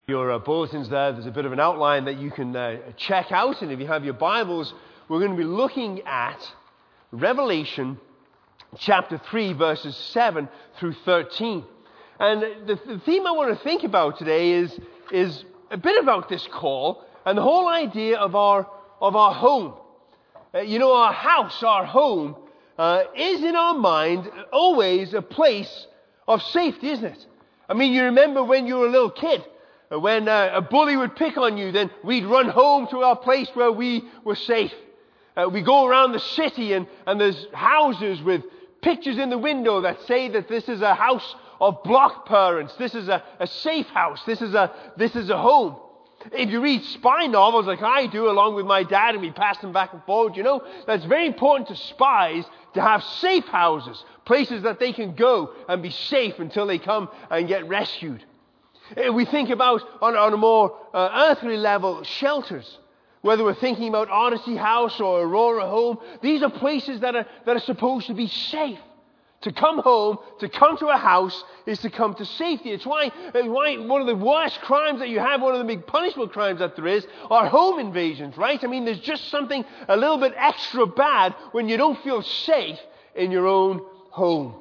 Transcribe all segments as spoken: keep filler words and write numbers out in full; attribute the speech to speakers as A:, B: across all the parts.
A: Your uh, bulletins there, there's a bit of an outline that you can uh, check out. And if you have your Bibles, we're going to be looking at Revelation chapter three, verses seven through thirteen. And the, the theme I want to think about today is, is a bit about this call and the whole idea of our, of our home. Uh, you know, our house, our home, uh, is in our mind always a place of safety, isn't it? I mean, you remember when you were a little kid, when uh, a bully would pick on you, then we'd run home to our place where we were safe. Uh, we go around the city and, and there's houses with pictures in the window that say that this is a house of block parents. This is a, a safe house. This is a, this is a home. If you read spy novels like I do along with my dad and we pass them back and forward, you know that's very important to spies to have safe houses, places that they can go and be safe until they come and get rescued. We think about, on, on a more uh, earthly level, shelters. Whether we're thinking about Odyssey House or Aurora Home, these are places that are, that are supposed to be safe. To come home, to come to a house, is to come to safety. It's why, it's why one of the worst crimes that you have, one of the big punishable crimes that there is, are home invasions, right? I mean, there's just something a little bit extra bad when you don't feel safe in your own home.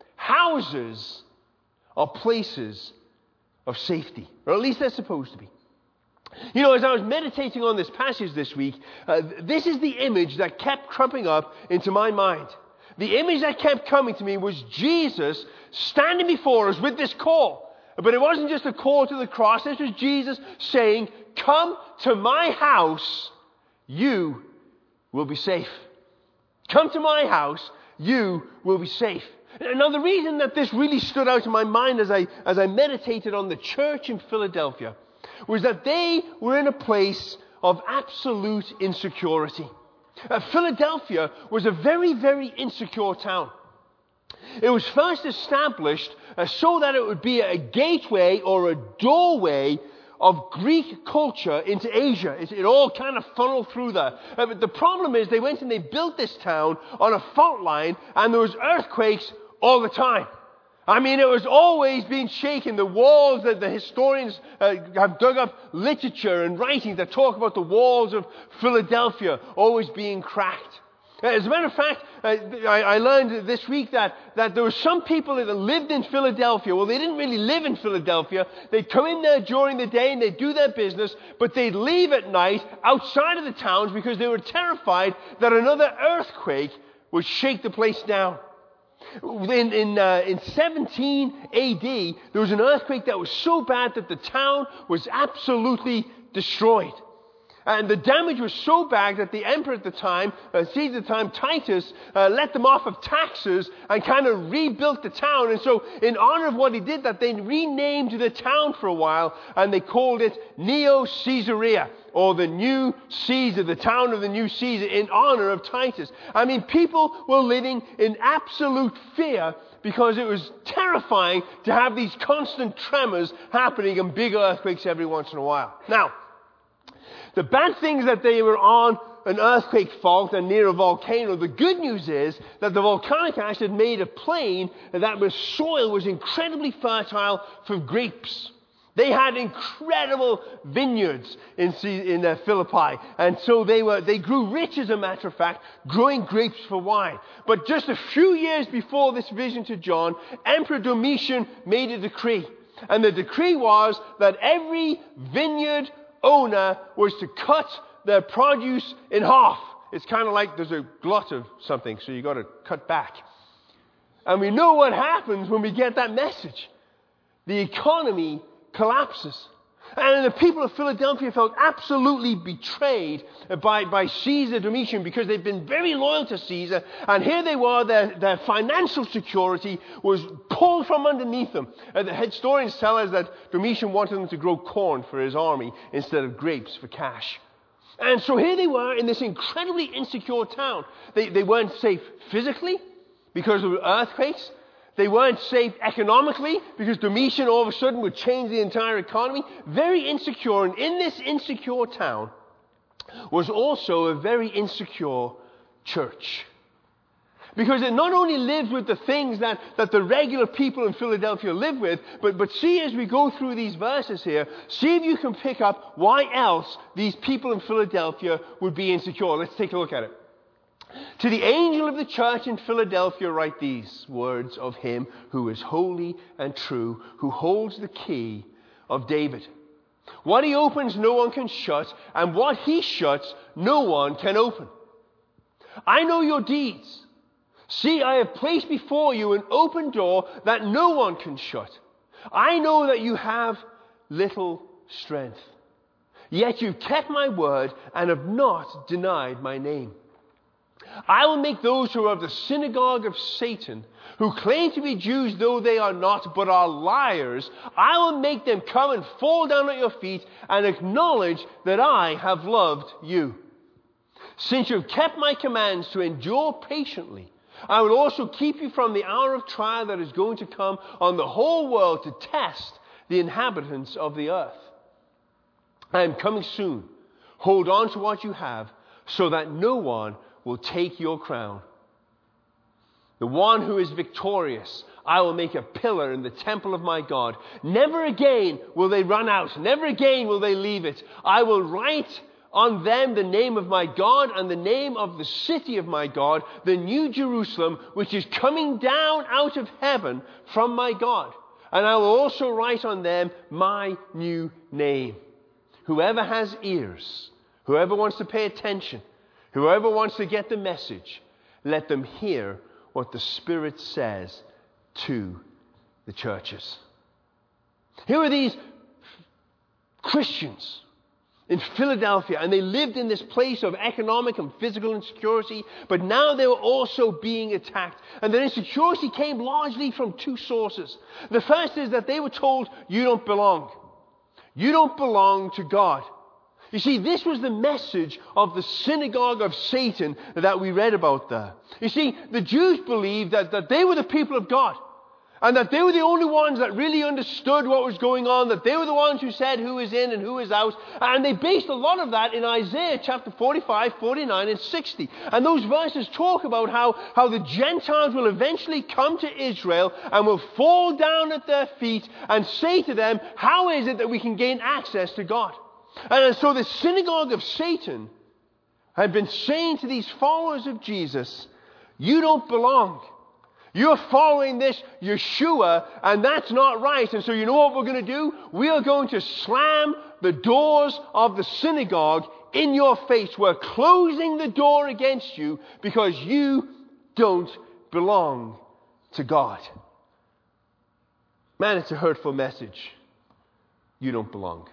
A: Houses are places of safety, or at least they're supposed to be. You know, as I was meditating on this passage this week, uh, this is the image that kept cropping up into my mind. The image that kept coming to me was Jesus standing before us with this call. But it wasn't just a call to the cross. This was Jesus saying, "Come to my house, you will be safe. Come to my house, you will be safe." Now, the reason that this really stood out in my mind as I, as I meditated on the church in Philadelphia was that they were in a place of absolute insecurity. Uh, Philadelphia was a very, very insecure town. It was first established uh, so that it would be a gateway or a doorway of Greek culture into Asia. It, it all kind of funneled through there. Uh, but the problem is they went and they built this town on a fault line, and there was earthquakes all the time. I mean, it was always being shaken. The walls that the historians uh, have dug up literature and writings that talk about the walls of Philadelphia always being cracked. As a matter of fact, uh, I, I learned this week that, that there were some people that lived in Philadelphia. Well, they didn't really live in Philadelphia. They'd come in there during the day and they'd do their business, but they'd leave at night outside of the towns because they were terrified that another earthquake would shake the place down. In, in, uh, in seventeen A D, there was an earthquake that was so bad that the town was absolutely destroyed. And the damage was so bad that the emperor at the time, uh, Caesar at the time, Titus, uh, let them off of taxes and kind of rebuilt the town. And so in honor of what he did, that they renamed the town for a while, and they called it Neo Caesarea, or the new Caesar, the town of the new Caesar, in honor of Titus. I mean, people were living in absolute fear because it was terrifying to have these constant tremors happening and big earthquakes every once in a while. Now, the bad thing is that they were on an earthquake fault and near a volcano. The good news is that the volcanic ash had made a plain that was soil was incredibly fertile for grapes. They had incredible vineyards in, in uh, Philippi, and so they were they grew rich, as a matter of fact, growing grapes for wine. But just a few years before this vision to John, Emperor Domitian made a decree, and the decree was that every vineyard owner was to cut their produce in half. It's kind of like there's a glut of something, so you got to cut back. And we know what happens when we get that message. The economy collapses. And the people of Philadelphia felt absolutely betrayed by, by Caesar Domitian because they've been very loyal to Caesar. And here they were, their, their financial security was pulled from underneath them. And the historians tell us that Domitian wanted them to grow corn for his army instead of grapes for cash. And so here they were in this incredibly insecure town. They, they weren't safe physically because of earthquakes. They weren't safe economically because Domitian all of a sudden would change the entire economy. Very insecure. And in this insecure town was also a very insecure church. Because it not only lives with the things that, that the regular people in Philadelphia live with, but, but see as we go through these verses here, see if you can pick up why else these people in Philadelphia would be insecure. Let's take a look at it. To the angel of the church in Philadelphia write these words of him who is holy and true, who holds the key of David. What he opens, no one can shut, and what he shuts, no one can open. I know your deeds. See, I have placed before you an open door that no one can shut. I know that you have little strength. Yet you've kept my word and have not denied my name. I will make those who are of the synagogue of Satan, who claim to be Jews though they are not, but are liars, I will make them come and fall down at your feet and acknowledge that I have loved you. Since you've kept my commands to endure patiently, I will also keep you from the hour of trial that is going to come on the whole world to test the inhabitants of the earth. I am coming soon. Hold on to what you have, so that no one will take your crown. The one who is victorious, I will make a pillar in the temple of my God. Never again will they run out. Never again will they leave it. I will write on them the name of my God and the name of the city of my God, the new Jerusalem, which is coming down out of heaven from my God. And I will also write on them my new name. Whoever has ears, whoever wants to pay attention, whoever wants to get the message, let them hear what the Spirit says to the churches. Here are these Christians in Philadelphia, and they lived in this place of economic and physical insecurity, but now they were also being attacked. And their insecurity came largely from two sources. The first is that they were told, you don't belong. You don't belong to God. You see, this was the message of the synagogue of Satan that we read about there. You see, the Jews believed that, that they were the people of God, and that they were the only ones that really understood what was going on, that they were the ones who said who is in and who is out. And they based a lot of that in Isaiah chapter forty-five, forty-nine, and sixty. And those verses talk about how, how the Gentiles will eventually come to Israel and will fall down at their feet and say to them, how is it that we can gain access to God? And so the synagogue of Satan had been saying to these followers of Jesus, you don't belong. You're following this Yeshua, and that's not right. And so you know what we're going to do? We are going to slam the doors of the synagogue in your face. We're closing the door against you because you don't belong to God. Man, it's a hurtful message. You don't belong.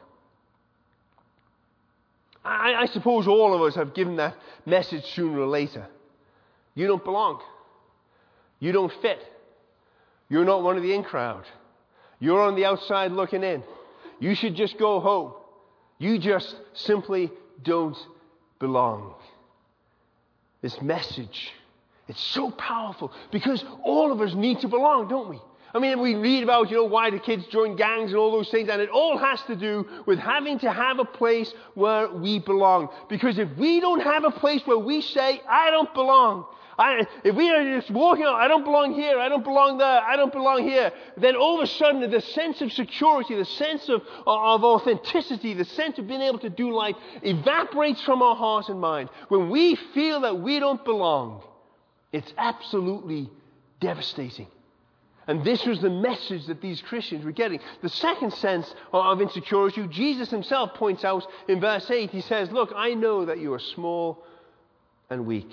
A: I, I suppose all of us have given that message sooner or later. You don't belong. You don't fit. You're not one of the in crowd. You're on the outside looking in. You should just go home. You just simply don't belong. This message, it's so powerful because all of us need to belong, don't we? I mean, we read about, you know, why the kids join gangs and all those things, and it all has to do with having to have a place where we belong. Because if we don't have a place where we say, I don't belong, I, if we are just walking out, I don't belong here, I don't belong there, I don't belong here, then all of a sudden the sense of security, the sense of, of authenticity, the sense of being able to do life evaporates from our heart and mind. When we feel that we don't belong, it's absolutely devastating. And this was the message that these Christians were getting. The second sense of insecurity, Jesus himself points out in verse eight, he says, look, I know that you are small and weak.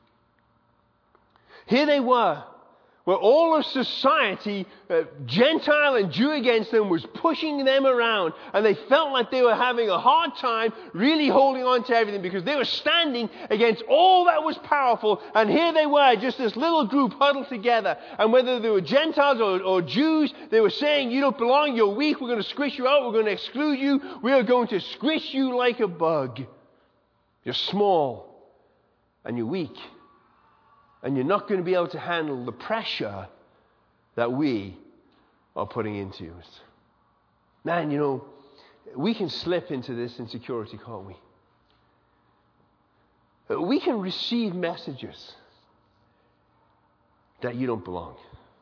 A: Here they were, where all of society, uh, Gentile and Jew against them, was pushing them around. And they felt like they were having a hard time really holding on to everything because they were standing against all that was powerful. And here they were, just this little group huddled together. And whether they were Gentiles or, or Jews, they were saying, you don't belong, you're weak, we're going to squish you out, we're going to exclude you, we are going to squish you like a bug. You're small and you're weak. And you're not going to be able to handle the pressure that we are putting into it. Man, you know, we can slip into this insecurity, can't we? We can receive messages that you don't belong.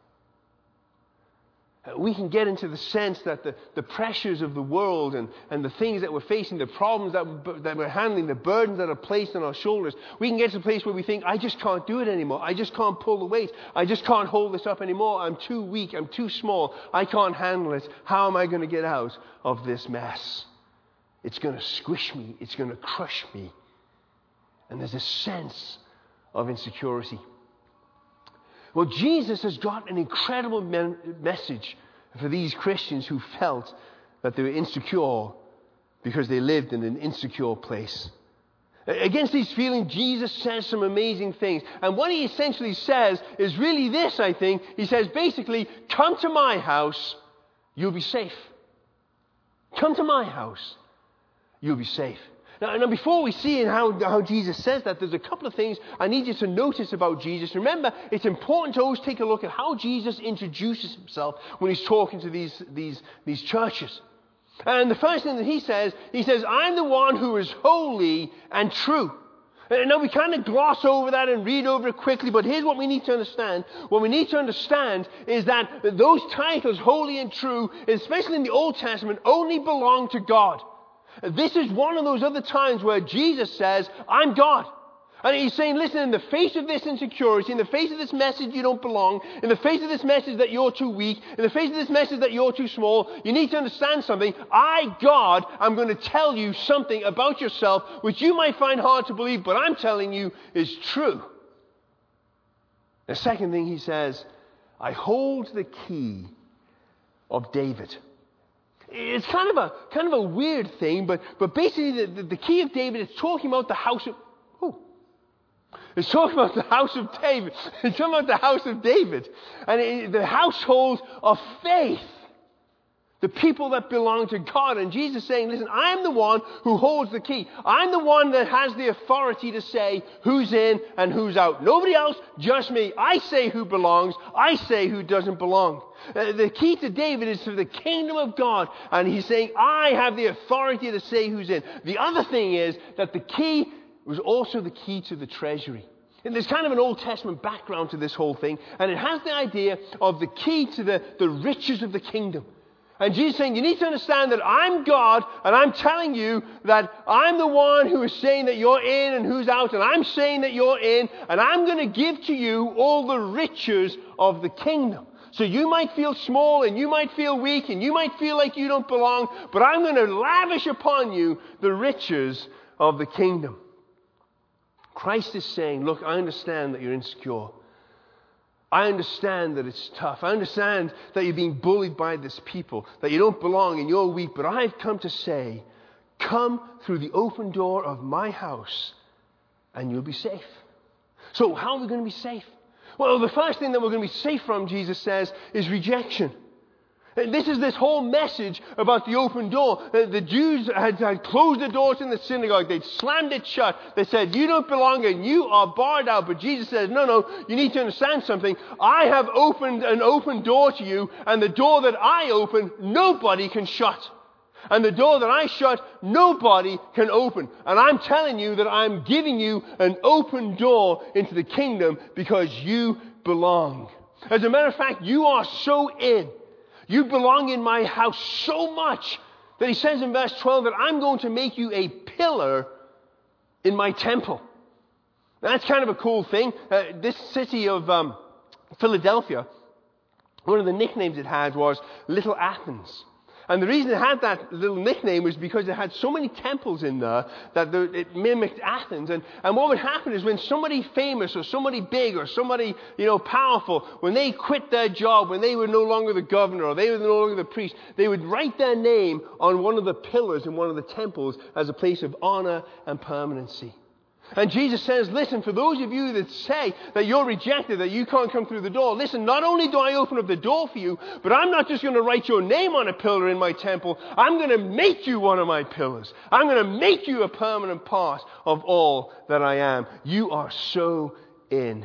A: We can get into the sense that the, the pressures of the world and, and the things that we're facing, the problems that, that we're handling, the burdens that are placed on our shoulders, we can get to a place where we think, I just can't do it anymore. I just can't pull the weight. I just can't hold this up anymore. I'm too weak. I'm too small. I can't handle it. How am I going to get out of this mess? It's going to squish me. It's going to crush me. And there's a sense of insecurity. Well, Jesus has got an incredible me- message for these Christians who felt that they were insecure because they lived in an insecure place. Against these feelings, Jesus says some amazing things. And what he essentially says is really this, I think. He says basically, come to my house, you'll be safe. Come to my house, you'll be safe. Now, now, before we see how, how Jesus says that, there's a couple of things I need you to notice about Jesus. Remember, it's important to always take a look at how Jesus introduces himself when he's talking to these, these, these churches. And the first thing that he says, he says, I'm the one who is holy and true. And now we kind of gloss over that and read over it quickly, but here's what we need to understand. What we need to understand is that those titles, holy and true, especially in the Old Testament, only belong to God. This is one of those other times where Jesus says, I'm God. And he's saying, listen, in the face of this insecurity, in the face of this message you don't belong, in the face of this message that you're too weak, in the face of this message that you're too small, you need to understand something. I, God, am going to tell you something about yourself which you might find hard to believe, but I'm telling you is true. The second thing he says, I hold the key of David. It's kind of a kind of a weird thing, but, but basically the, the, the key of David is talking about the house of... Oh, it's talking about the house of David. It's talking about the house of David. And it, the household of faith. The people that belong to God. And Jesus is saying, listen, I'm the one who holds the key. I'm the one that has the authority to say who's in and who's out. Nobody else, just me. I say who belongs. I say who doesn't belong. Uh, the key to David is to the kingdom of God. And he's saying, I have the authority to say who's in. The other thing is that the key was also the key to the treasury. And there's kind of an Old Testament background to this whole thing. And it has the idea of the key to the, the riches of the kingdom. And Jesus is saying, you need to understand that I'm God, and I'm telling you that I'm the one who is saying that you're in and who's out, and I'm saying that you're in, and I'm going to give to you all the riches of the kingdom. So you might feel small, and you might feel weak, and you might feel like you don't belong, but I'm going to lavish upon you the riches of the kingdom. Christ is saying, look, I understand that you're insecure. I understand that it's tough. I understand that you're being bullied by this people, that you don't belong and you're weak. But I've come to say, come through the open door of my house and you'll be safe. So how are we going to be safe? Well, the first thing that we're going to be safe from, Jesus says, is rejection. This is this whole message about the open door. The Jews had, had closed the doors in the synagogue. They'd slammed it shut. They said, you don't belong and you are barred out. But Jesus says, no, no, you need to understand something. I have opened an open door to you, and the door that I open, nobody can shut. And the door that I shut, nobody can open. And I'm telling you that I'm giving you an open door into the kingdom because you belong. As a matter of fact, you are so in. You belong in my house so much that he says in verse twelve that I'm going to make you a pillar in my temple. Now, that's kind of a cool thing. Uh, this city of um, Philadelphia, one of the nicknames it had was Little Athens. And the reason it had that little nickname was because it had so many temples in there that it mimicked Athens. And, and what would happen is when somebody famous or somebody big or somebody, you know, powerful, when they quit their job, when they were no longer the governor or they were no longer the priest, they would write their name on one of the pillars in one of the temples as a place of honor and permanency. And Jesus says, listen, for those of you that say that you're rejected, that you can't come through the door, listen, not only do I open up the door for you, but I'm not just going to write your name on a pillar in my temple. I'm going to make you one of my pillars. I'm going to make you a permanent part of all that I am. You are so in.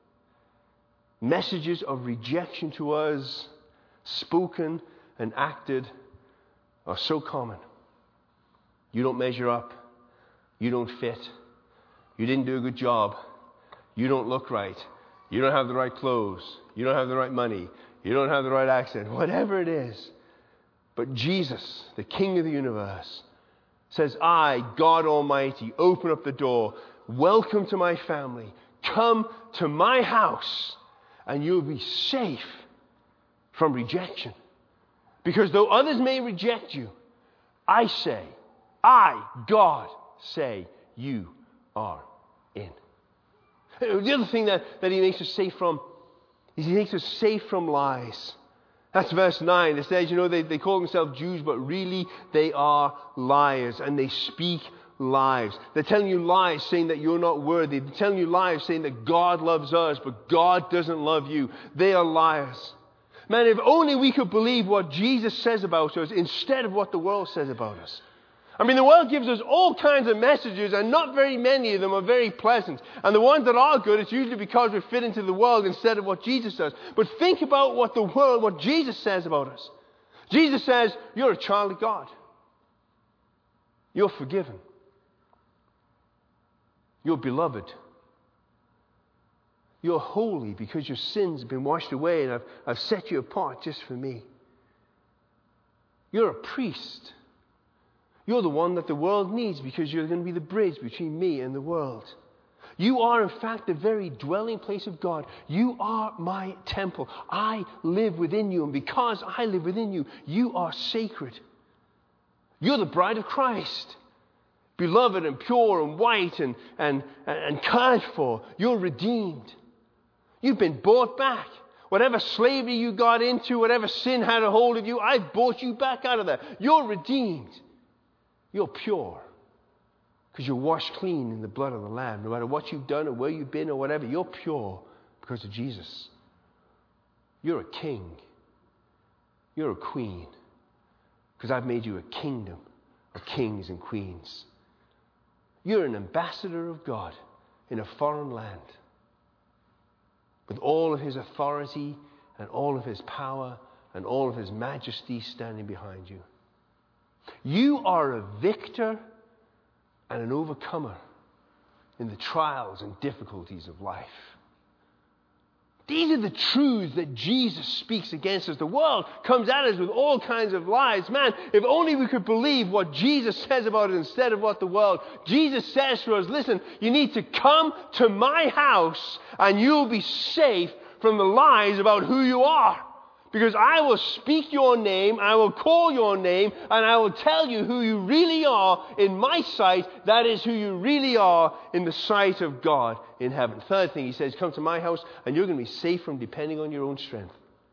A: Messages of rejection to us, spoken and acted, are so common. You don't measure up. You don't fit. You didn't do a good job. You don't look right. You don't have the right clothes. You don't have the right money. You don't have the right accent. Whatever it is. But Jesus, the King of the universe, says, I, God Almighty, open up the door. Welcome to my family. Come to my house, and you'll be safe from rejection. Because though others may reject you, I say, I, God, say, you are in. The other thing that, that he makes us safe from is he makes us safe from lies. That's verse nine. It says, you know, they, they call themselves Jews, but really they are liars, and they speak lies. They're telling you lies, saying that you're not worthy. They're telling you lies, saying that God loves us, but God doesn't love you. They are liars. Man, if only we could believe what Jesus says about us instead of what the world says about us. I mean, the world gives us all kinds of messages, and not very many of them are very pleasant. And the ones that are good, it's usually because we fit into the world instead of what Jesus does. But think about what the world, what Jesus says about us. Jesus says, you're a child of God. You're forgiven. You're beloved. You're holy because your sins have been washed away, and I've, I've set you apart just for me. You're a priest. You're the one that the world needs because you're going to be the bridge between me and the world. You are, in fact, the very dwelling place of God. You are my temple. I live within you, and because I live within you, you are sacred. You're the bride of Christ. Beloved and pure and white and, and, and cared for. You're redeemed. You've been bought back. Whatever slavery you got into, whatever sin had a hold of you, I've bought you back out of that. You're redeemed. You're pure. Because you're washed clean in the blood of the Lamb. No matter what you've done or where you've been or whatever, you're pure because of Jesus. You're a king. You're a queen. Because I've made you a kingdom of kings and queens. You're an ambassador of God in a foreign land. With all of his authority and all of his power and all of his majesty standing behind you. You are a victor and an overcomer in the trials and difficulties of life. These are the truths that Jesus speaks against us. The world comes at us with all kinds of lies. Man, if only we could believe what Jesus says about it instead of what the world. Jesus says to us, listen, you need to come to my house and you'll be safe from the lies about who you are. Because I will speak your name, I will call your name, and I will tell you who you really are in my sight. That is who you really are in the sight of God in heaven. Third thing, he says, come to my house, and you're going to be safe from depending on your own strength.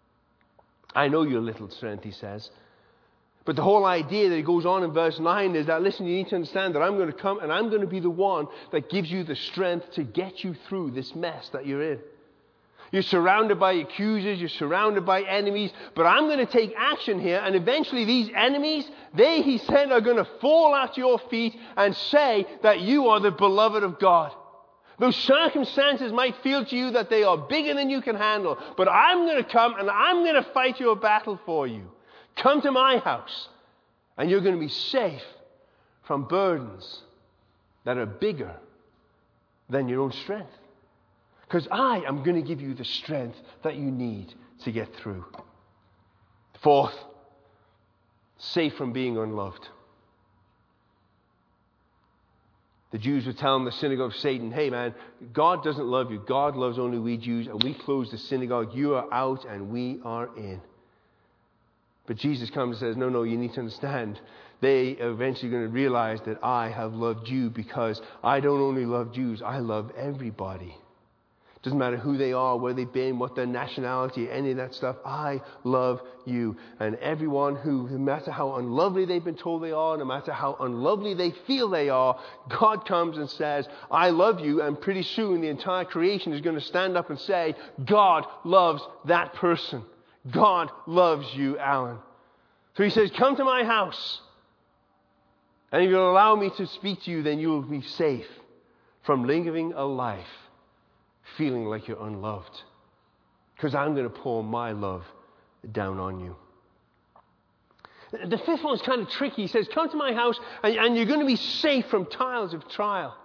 A: I know your little strength, he says. But the whole idea that he goes on in verse nine is that, listen, you need to understand that I'm going to come, and I'm going to be the one that gives you the strength to get you through this mess that you're in. You're surrounded by accusers, you're surrounded by enemies, but I'm going to take action here, and eventually these enemies, they, he said, are going to fall at your feet and say that you are the beloved of God. Those circumstances might feel to you that they are bigger than you can handle, but I'm going to come and I'm going to fight your battle for you. Come to my house, and you're going to be safe from burdens that are bigger than your own strength. Because I am going to give you the strength that you need to get through. Fourth, safe from being unloved. The Jews were telling the synagogue of Satan, hey man, God doesn't love you. God loves only we Jews, and we close the synagogue. You are out and we are in. But Jesus comes and says, no, no, you need to understand. They are eventually going to realize that I have loved you because I don't only love Jews, I love everybody. Doesn't matter who they are, where they've been, what their nationality, any of that stuff. I love you. And everyone who, no matter how unlovely they've been told they are, no matter how unlovely they feel they are, God comes and says, I love you. And pretty soon the entire creation is going to stand up and say, God loves that person. God loves you, Alan. So he says, come to my house. And if you'll allow me to speak to you, then you will be safe from living a life feeling like you're unloved. Because I'm going to pour my love down on you. The fifth one is kind of tricky. He says, come to my house and, and you're going to be safe from times of trial.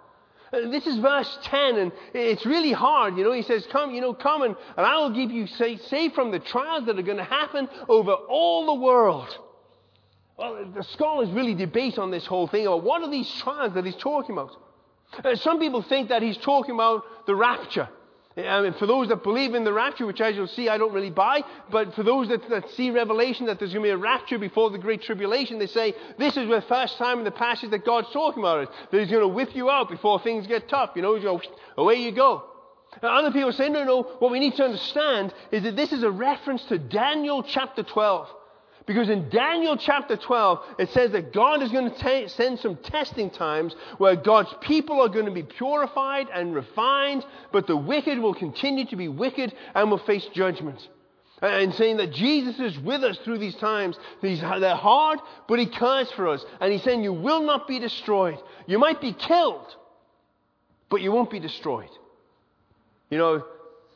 A: And this is verse ten, and it's really hard. You know, he says, come, you know, come and, and I will give you safe from the trials that are going to happen over all the world. Well, the scholars really debate on this whole thing about what are these trials that he's talking about. Uh, some people think that he's talking about the rapture. I mean, for those that believe in the rapture, which as you'll see, I don't really buy, but for those that, that see Revelation, that there's going to be a rapture before the Great Tribulation, they say this is the first time in the passage that God's talking about it, that he's going to whip you out before things get tough. You know, you go, away you go. And other people say, no, no, what we need to understand is that this is a reference to Daniel chapter twelve. Because in Daniel chapter twelve, it says that God is going to ta- send some testing times where God's people are going to be purified and refined, but the wicked will continue to be wicked and will face judgment. And saying that Jesus is with us through these times. These, they're hard, but he cares for us. And he's saying you will not be destroyed. You might be killed, but you won't be destroyed. You know,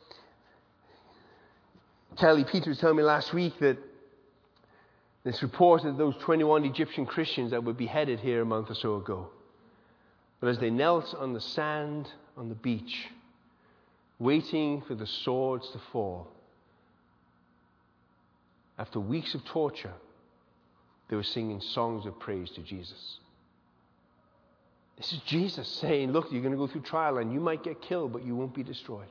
A: Kelly Peter was telling me last week that it's reported those twenty-one Egyptian Christians that were beheaded here a month or so ago. But as they knelt on the sand on the beach, waiting for the swords to fall, after weeks of torture, they were singing songs of praise to Jesus. This is Jesus saying, look, you're going to go through trial and you might get killed, but you won't be destroyed.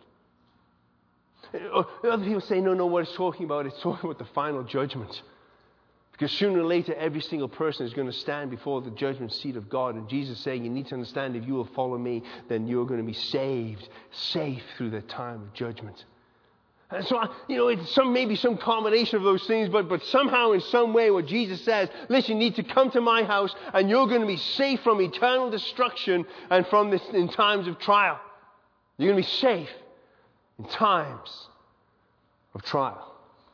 A: Other people say, no, no, what it's talking about, it's talking about the final judgment. Because sooner or later, every single person is going to stand before the judgment seat of God. And Jesus is saying, you need to understand, if you will follow me, then you're going to be saved, safe through the time of judgment. And so, you know, it's some, maybe some combination of those things, but, but somehow in some way what Jesus says, listen, you need to come to my house and you're going to be safe from eternal destruction and from this in times of trial. You're going to be safe in times of trial.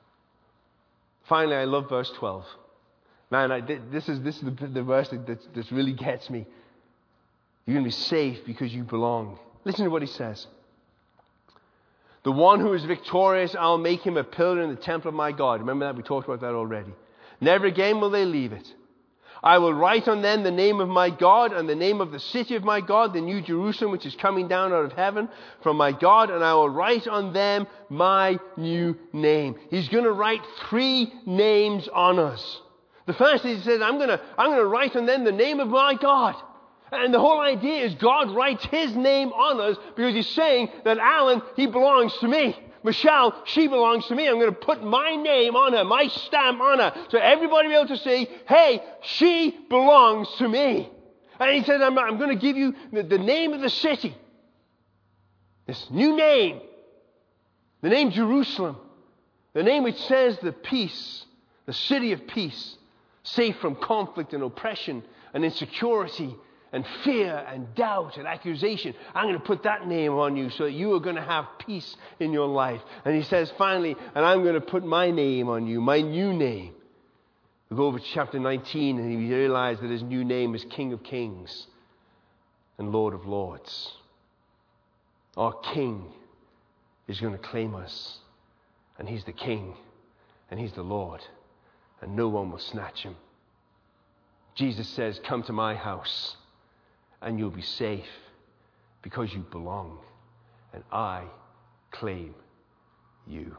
A: Finally, I love verse twelve. Man, I, this is this is the, the verse that that really gets me. You're going to be safe because you belong. Listen to what he says. The one who is victorious, I'll make him a pillar in the temple of my God. Remember that? We talked about that already. Never again will they leave it. I will write on them the name of my God and the name of the city of my God, the new Jerusalem, which is coming down out of heaven from my God, and I will write on them my new name. He's going to write three names on us. The first is he says, I'm going to, I'm going to write on them the name of my God. And the whole idea is God writes his name on us because he's saying that Alan, he belongs to me. Michelle, she belongs to me. I'm going to put my name on her, my stamp on her, so everybody will be able to say, hey, she belongs to me. And he says, I'm, I'm going to give you the, the name of the city. This new name. The name Jerusalem. The name which says the peace, the city of peace, safe from conflict and oppression and insecurity and fear and doubt and accusation. I'm going to put that name on you so that you are going to have peace in your life. And he says finally, and I'm going to put my name on you, my new name. We go over to chapter nineteen and he realized that his new name is King of Kings and Lord of Lords. Our King is going to claim us. And he's the King and he's the Lord. And no one will snatch him. Jesus says, come to my house. And you'll be safe because you belong. And I claim you.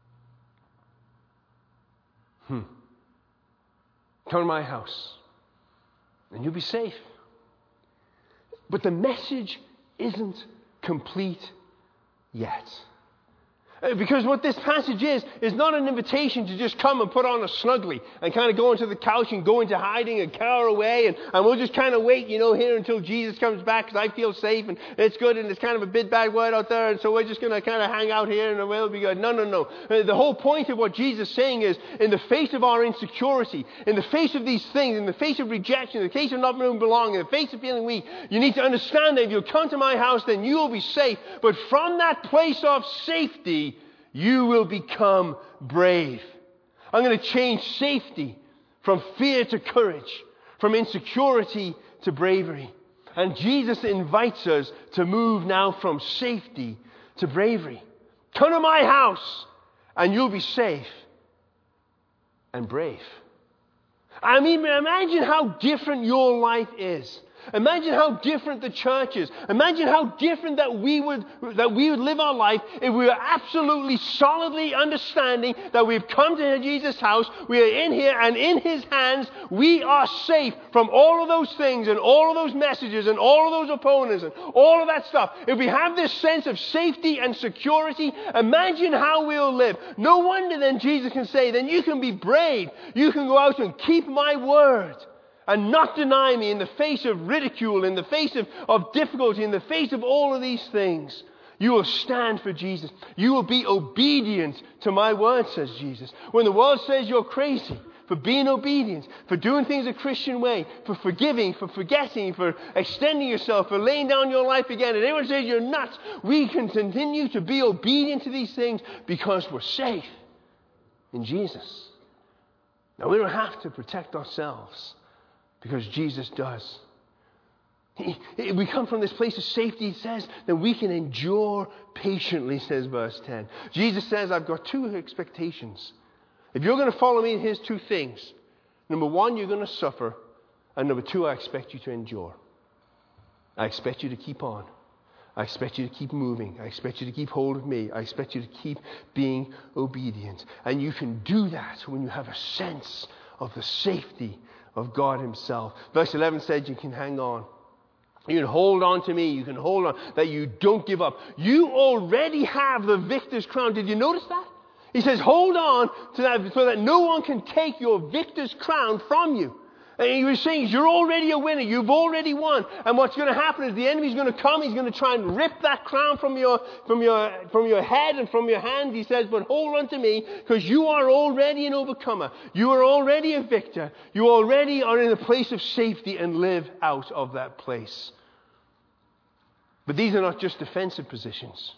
A: Hmm. Come to my house. And you'll be safe. But the message isn't complete yet. Because what this passage is, is not an invitation to just come and put on a snuggly and kind of go into the couch and go into hiding and cower away and, and we'll just kind of wait, you know, here until Jesus comes back because I feel safe and it's good and it's kind of a bit bad word out there and so we're just going to kind of hang out here and we'll be good. No, no, no. The whole point of what Jesus is saying is, in the face of our insecurity, in the face of these things, in the face of rejection, in the face of not belonging, in the face of feeling weak, you need to understand that if you'll come to my house, then you will be safe. But from that place of safety, you will become brave. I'm going to change safety from fear to courage, from insecurity to bravery. And Jesus invites us to move now from safety to bravery. Come to my house and you'll be safe and brave. I mean, imagine how different your life is. Imagine how different the church is. Imagine how different that we would that we would live our life if we were absolutely solidly understanding that we've come to Jesus' house, we are in here, and in His hands we are safe from all of those things and all of those messages and all of those opponents and all of that stuff. If we have this sense of safety and security, imagine how we'll live. No wonder then Jesus can say, then you can be brave. You can go out and keep my word. And not deny me in the face of ridicule, in the face of, of difficulty, in the face of all of these things. You will stand for Jesus. You will be obedient to my word, says Jesus. When the world says you're crazy for being obedient, for doing things a Christian way, for forgiving, for forgetting, for extending yourself, for laying down your life again, and everyone says you're nuts, we can continue to be obedient to these things because we're safe in Jesus. Now, we don't have to protect ourselves, because Jesus does. He, we come from this place of safety, he says, that we can endure patiently, says verse ten. Jesus says, I've got two expectations. If you're going to follow me, here's two things. Number one, you're going to suffer. And number two, I expect you to endure. I expect you to keep on. I expect you to keep moving. I expect you to keep hold of me. I expect you to keep being obedient. And you can do that when you have a sense of the safety of God Himself. Verse eleven said you can hang on. You can hold on to me. You can hold on, that you don't give up. You already have the victor's crown. Did you notice that? He says, hold on to that so that no one can take your victor's crown from you. And he was saying, you're already a winner. You've already won. And what's going to happen is the enemy's going to come. He's going to try and rip that crown from your, from your, from your head and from your hand. He says, but hold on to me, because you are already an overcomer. You are already a victor. You already are in a place of safety and live out of that place. But these are not just defensive positions.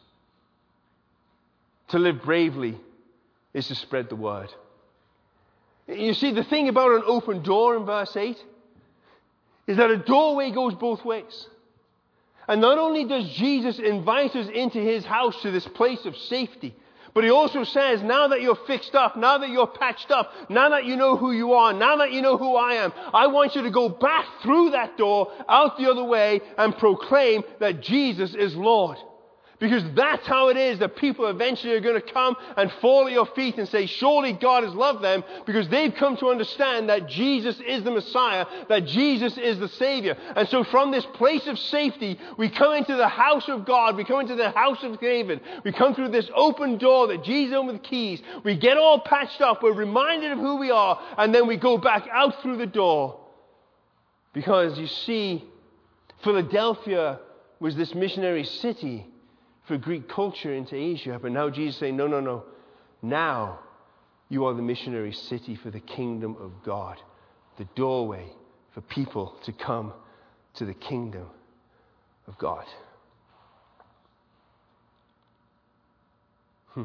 A: To live bravely is to spread the word. You see, the thing about an open door in verse eight is that a doorway goes both ways. And not only does Jesus invite us into His house to this place of safety, but He also says, now that you're fixed up, now that you're patched up, now that you know who you are, now that you know who I am, I want you to go back through that door, out the other way, and proclaim that Jesus is Lord. Because that's how it is that people eventually are going to come and fall at your feet and say, surely God has loved them, because they've come to understand that Jesus is the Messiah, that Jesus is the Savior. And so from this place of safety, we come into the house of God. We come into the house of David. We come through this open door that Jesus opened with keys. We get all patched up. We're reminded of who we are. And then we go back out through the door. Because you see, Philadelphia was this missionary city for Greek culture into Asia. But now Jesus is saying, no, no, no. Now you are the missionary city for the kingdom of God. The doorway for people to come to the kingdom of God. Hmm.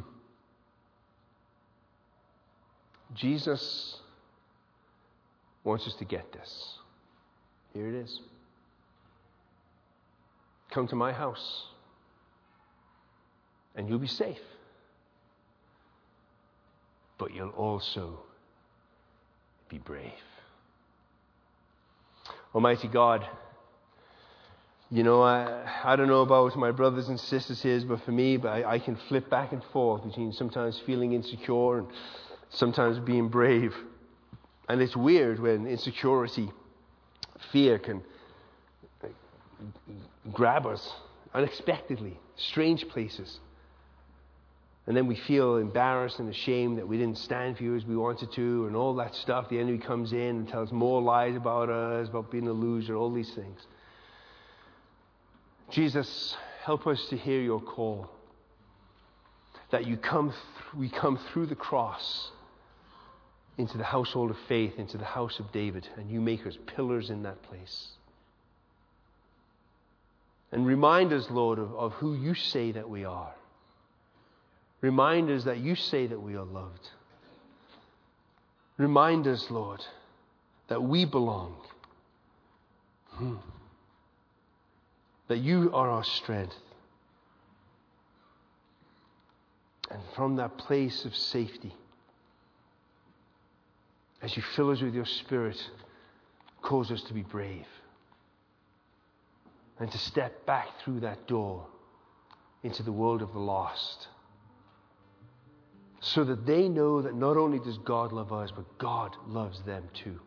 A: Jesus wants us to get this. Here it is. Come to my house, and you'll be safe. But you'll also be brave. Almighty God, you know, I, I don't know about my brothers and sisters here, but for me, but I, I can flip back and forth between sometimes feeling insecure and sometimes being brave. And it's weird when insecurity, fear can grab us unexpectedly, strange places. And then we feel embarrassed and ashamed that we didn't stand for you as we wanted to, and all that stuff. The enemy comes in and tells more lies about us, about being a loser, all these things. Jesus, help us to hear your call. That you come th- we come through the cross into the household of faith, into the house of David, and you make us pillars in that place. And remind us, Lord, of, of who you say that we are. Remind us that you say that we are loved. Remind us, Lord, that we belong. Hmm. That you are our strength. And from that place of safety, as you fill us with your Spirit, cause us to be brave. and to step back through that door into the world of the lost, so that they know that not only does God love us, but God loves them too.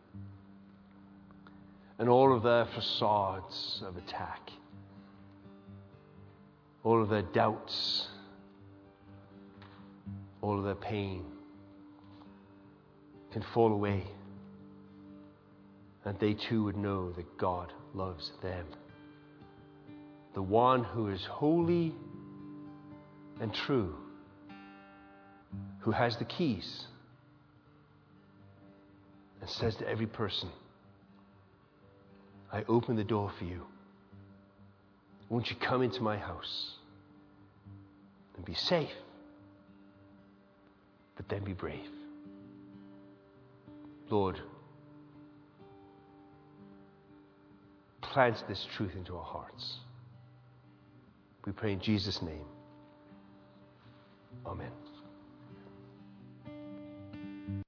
A: And all of their facades of attack, all of their doubts, all of their pain can fall away, and they too would know that God loves them. The one who is holy and true, who has the keys and says to every person, I open the door for you. Won't you come into my house and be safe, but then be brave? Lord, plant this truth into our hearts. We pray in Jesus' name. Amen.